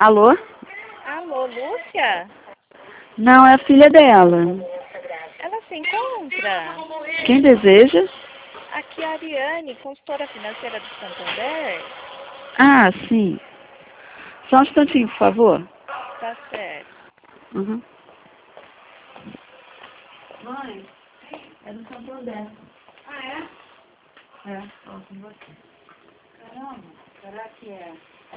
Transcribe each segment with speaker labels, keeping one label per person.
Speaker 1: Alô?
Speaker 2: Alô, Lúcia?
Speaker 1: Não, é a filha dela.
Speaker 2: Ela se encontra?
Speaker 1: Quem deseja?
Speaker 2: Aqui é a Ariane, consultora financeira do Santander.
Speaker 1: Ah, sim. Só um instantinho, por favor.
Speaker 2: Tá certo.
Speaker 1: Uhum. Mãe, é do Santander. Ah, é? É, ó, com você. Caramba, será que é?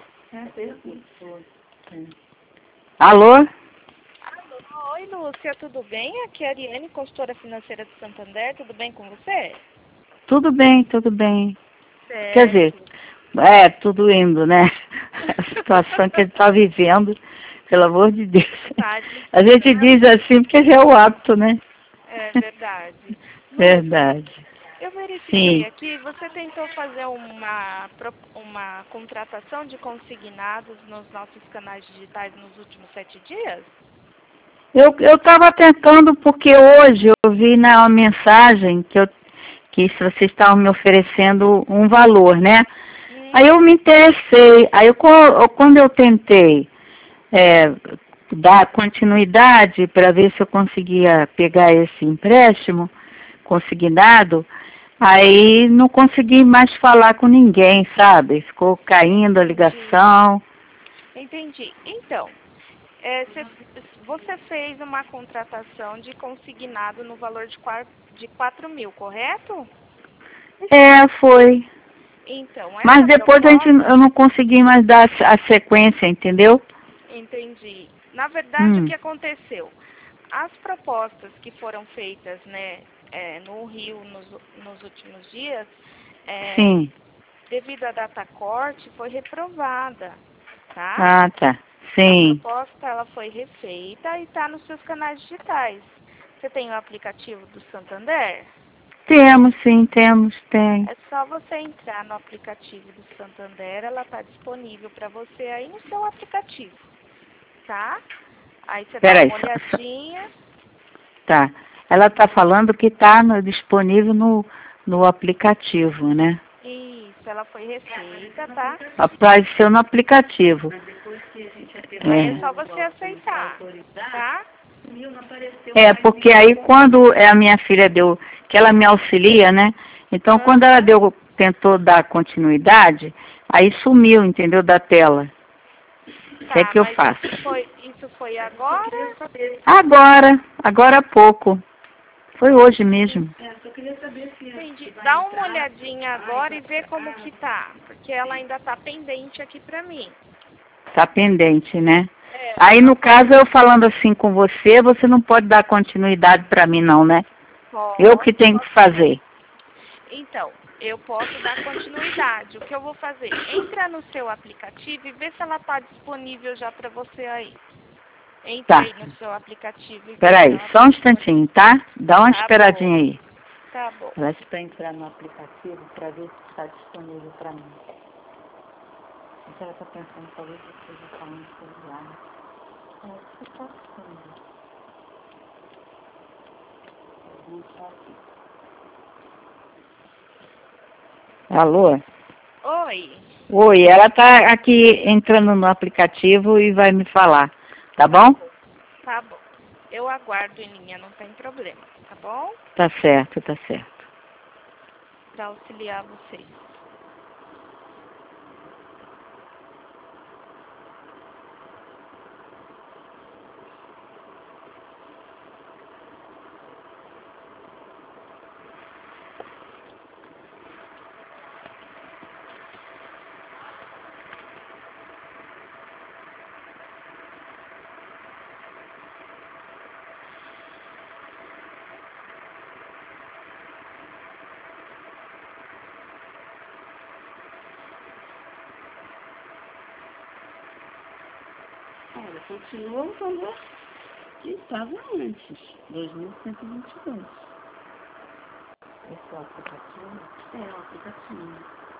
Speaker 1: Alô?
Speaker 2: Alô, oi Lúcia, tudo bem? Aqui é a Ariane, consultora financeira do Santander, tudo bem com você?
Speaker 1: Tudo bem, tudo bem.
Speaker 2: Certo.
Speaker 1: Quer dizer, tudo indo, né? A situação que ele está vivendo, pelo amor de Deus.
Speaker 2: Tá
Speaker 1: A gente diz assim porque é o hábito, né?
Speaker 2: É verdade.
Speaker 1: Verdade.
Speaker 2: Eu verifiquei
Speaker 1: Sim.
Speaker 2: aqui, você tentou fazer uma contratação de consignados nos nossos canais digitais nos últimos 7 dias?
Speaker 1: Eu estava tentando porque hoje eu vi na mensagem que se vocês estavam me oferecendo um valor, né? Aí eu me interessei. Aí quando eu tentei dar continuidade para ver se eu conseguia pegar esse empréstimo consignado, aí não consegui mais falar com ninguém, sabe? Ficou caindo a ligação.
Speaker 2: Entendi. Então, você fez uma contratação de consignado no valor de 4.000, correto?
Speaker 1: Foi.
Speaker 2: Então,
Speaker 1: Mas depois eu não consegui mais dar a sequência, entendeu?
Speaker 2: Entendi. Na verdade, o que aconteceu? As propostas que foram feitas, né, no Rio nos últimos dias,
Speaker 1: Sim.
Speaker 2: devido à data corte, foi reprovada, tá?
Speaker 1: Ah, tá. Sim.
Speaker 2: A proposta ela foi refeita e está nos seus canais digitais. Você tem o aplicativo do Santander?
Speaker 1: Temos, sim, tem.
Speaker 2: É só você entrar no aplicativo do Santander, ela está disponível para você aí no seu aplicativo, tá? Aí você dá uma olhadinha.
Speaker 1: Tá. Ela está falando que está disponível no aplicativo, né?
Speaker 2: Isso, ela foi refeita, tá?
Speaker 1: Apareceu no aplicativo.
Speaker 2: Aí é só você aceitar, tá?
Speaker 1: Porque aí quando a minha filha deu, que ela me auxilia, né? Então quando ela tentou dar continuidade, aí sumiu, entendeu, da tela. O que é que eu faço?
Speaker 2: Isso foi agora?
Speaker 1: Agora há pouco. Foi hoje mesmo.
Speaker 2: Entendi. Dá uma olhadinha agora e vê como que tá, porque ela ainda tá pendente aqui pra mim.
Speaker 1: Tá pendente, né? Aí no caso eu falando assim com você não pode dar continuidade para mim não, né? Eu que tenho que fazer.
Speaker 2: Então, eu posso dar continuidade. O que eu vou fazer? Entra no seu aplicativo e vê se ela tá disponível já para você aí. Entra aí no seu aplicativo e vê.
Speaker 1: Peraí, só um instantinho, tá? Dá uma esperadinha aí.
Speaker 2: Tá bom.
Speaker 1: Parece para entrar no aplicativo para ver se está disponível para mim. Ela está pensando talvez que esteja falando no celular. Você está disponível. Não está aqui. Alô? Oi, ela está aqui entrando no aplicativo e vai me falar, tá bom?
Speaker 2: Tá bom. Eu aguardo em linha, não tem problema, tá bom?
Speaker 1: Tá certo, tá certo.
Speaker 2: Para auxiliar vocês.
Speaker 1: Olha, continua o valor que estava antes, 2.122. Esse é o aplicativo? É o aplicativo.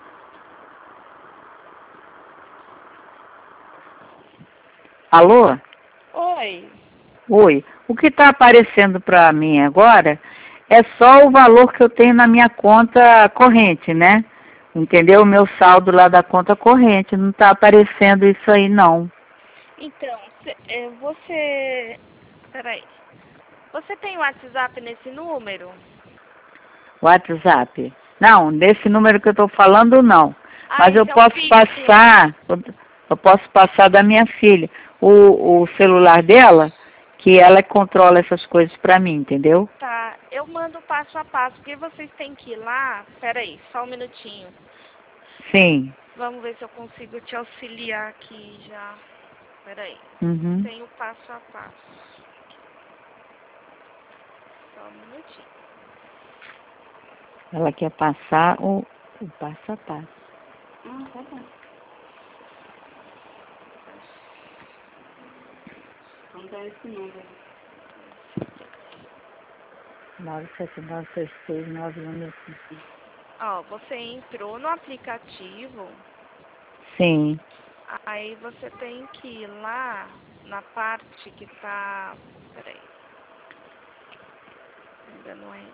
Speaker 1: Alô? Oi. O que está aparecendo para mim agora é só o valor que eu tenho na minha conta corrente, né? Entendeu? O meu saldo lá da conta corrente. Não está aparecendo isso aí, não.
Speaker 2: Então, você... Peraí. Você tem WhatsApp nesse número?
Speaker 1: WhatsApp? Não, nesse número que eu estou falando, não. Mas eu
Speaker 2: esse é um
Speaker 1: posso
Speaker 2: fixo.
Speaker 1: passar da minha filha o celular dela, que ela controla essas coisas para mim, entendeu?
Speaker 2: Tá, eu mando passo a passo, porque vocês têm que ir lá... Peraí, só um minutinho.
Speaker 1: Sim.
Speaker 2: Vamos ver se eu consigo te auxiliar aqui já. Peraí.
Speaker 1: Uhum.
Speaker 2: Tem o passo a passo. Só um minutinho.
Speaker 1: Ela quer passar o passo a passo.
Speaker 3: Tá bom. Vamos dar esse número.
Speaker 1: 979669165.
Speaker 2: Ó, você entrou no aplicativo,
Speaker 1: Sim.
Speaker 2: aí você tem que ir lá na parte que tá... Peraí. Ainda não é...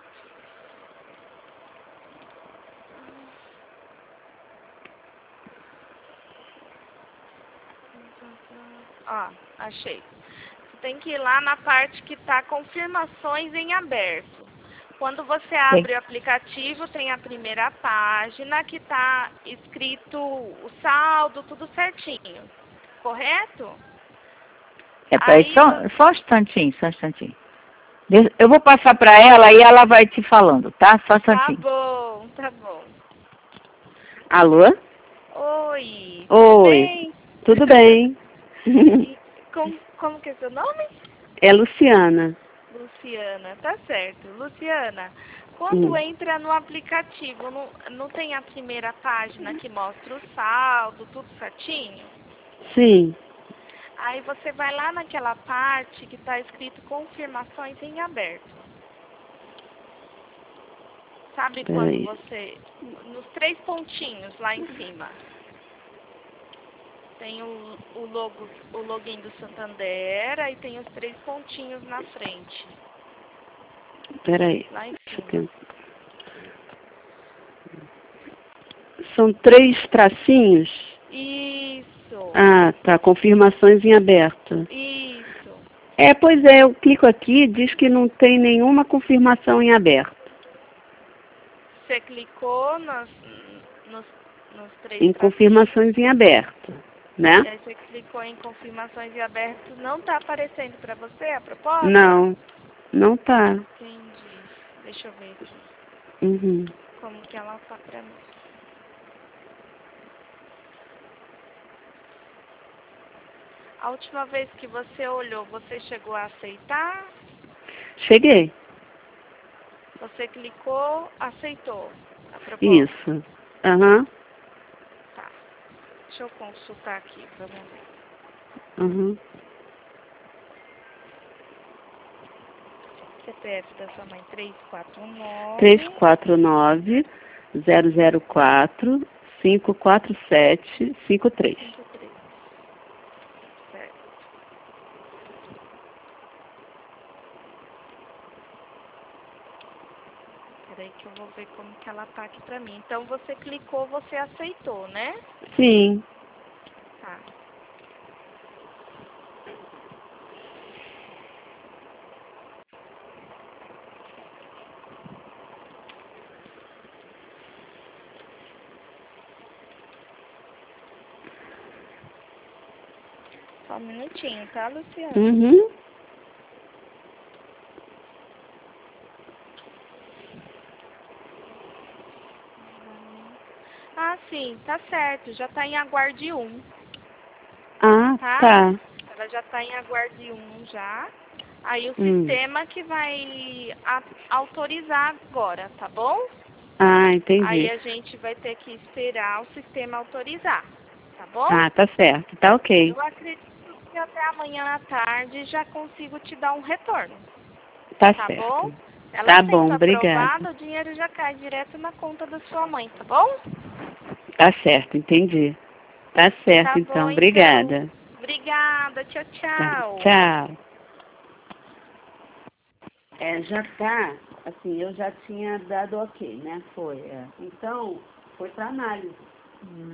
Speaker 2: Ó, achei. Você tem que ir lá na parte que tá confirmações em aberto. Quando você abre o aplicativo, tem a primeira página que tá escrito o saldo, tudo certinho. Correto?
Speaker 1: Aí,
Speaker 2: Aí
Speaker 1: só um instantinho, só um instantinho. Eu vou passar para ela e ela vai te falando, tá? Só um instantinho.
Speaker 2: tá bom.
Speaker 1: Alô?
Speaker 2: Oi, tudo
Speaker 3: Oi,
Speaker 2: bem?
Speaker 3: tudo bem?
Speaker 2: E como que é seu nome?
Speaker 3: É Luciana.
Speaker 2: Luciana, tá certo. Luciana, quando entra no aplicativo, não tem a primeira página que mostra o saldo, tudo certinho?
Speaker 3: Sim.
Speaker 2: Aí você vai lá naquela parte que está escrito confirmações em aberto. Sabe quando
Speaker 3: Peraí.
Speaker 2: você... Nos 3 pontinhos lá em cima. Tem o login do Santander, aí tem os 3 pontinhos na frente.
Speaker 3: Peraí.
Speaker 2: Lá em
Speaker 3: Deixa eu
Speaker 2: cima.
Speaker 3: tentar. São 3 tracinhos?
Speaker 2: Isso.
Speaker 3: Ah, tá. Confirmações em aberto.
Speaker 2: Isso.
Speaker 3: Pois é, eu clico aqui e diz que não tem nenhuma confirmação em aberto.
Speaker 2: Você clicou nos 3
Speaker 3: Em
Speaker 2: tracinhos.
Speaker 3: confirmações em aberto, né?
Speaker 2: E aí você clicou em confirmações em aberto. Não está aparecendo para você a proposta?
Speaker 3: Não, não tá.
Speaker 2: Entendi. Deixa eu ver aqui.
Speaker 3: Uhum.
Speaker 2: Como que ela tá para mim. A última vez que você olhou, você chegou a aceitar?
Speaker 3: Cheguei.
Speaker 2: Você clicou, aceitou a proposta?
Speaker 3: Isso. Aham.
Speaker 2: Tá. Deixa eu consultar aqui, vamos ver.
Speaker 3: Uhum.
Speaker 2: CPF da sua mãe, 349...
Speaker 3: 349-004-547-53.
Speaker 2: 53. Certo. Peraí que eu vou ver como que ela tá aqui pra mim. Então você clicou, você aceitou, né?
Speaker 3: Sim.
Speaker 2: Tá. Só um minutinho, tá, Luciana?
Speaker 3: Uhum.
Speaker 2: Ah, sim, tá certo. Já tá em aguarde 1,
Speaker 3: Ah,
Speaker 2: tá?
Speaker 3: tá.
Speaker 2: Ela já tá em aguarde 1 já. Aí o
Speaker 3: Hum.
Speaker 2: sistema que vai autorizar agora, tá bom?
Speaker 3: Ah,
Speaker 2: Aí
Speaker 3: entendi.
Speaker 2: a gente vai ter que esperar o sistema autorizar, tá bom?
Speaker 3: Ah, tá certo. Tá ok.
Speaker 2: Eu acredito que até amanhã à tarde já consigo te dar um retorno,
Speaker 3: Tá
Speaker 2: tá bom?
Speaker 3: certo.
Speaker 2: Ela
Speaker 3: Tá
Speaker 2: sendo
Speaker 3: bom,
Speaker 2: aprovada,
Speaker 3: obrigada.
Speaker 2: o dinheiro já cai direto na conta da sua mãe, tá bom?
Speaker 3: Tá certo, entendi. Tá certo,
Speaker 2: Tá bom,
Speaker 3: então.
Speaker 2: então.
Speaker 3: Obrigada.
Speaker 2: Obrigada, tchau,
Speaker 3: Tá.
Speaker 2: tchau.
Speaker 3: Tchau. Já tá, assim, eu já tinha dado ok, né? Foi. Então, foi para análise.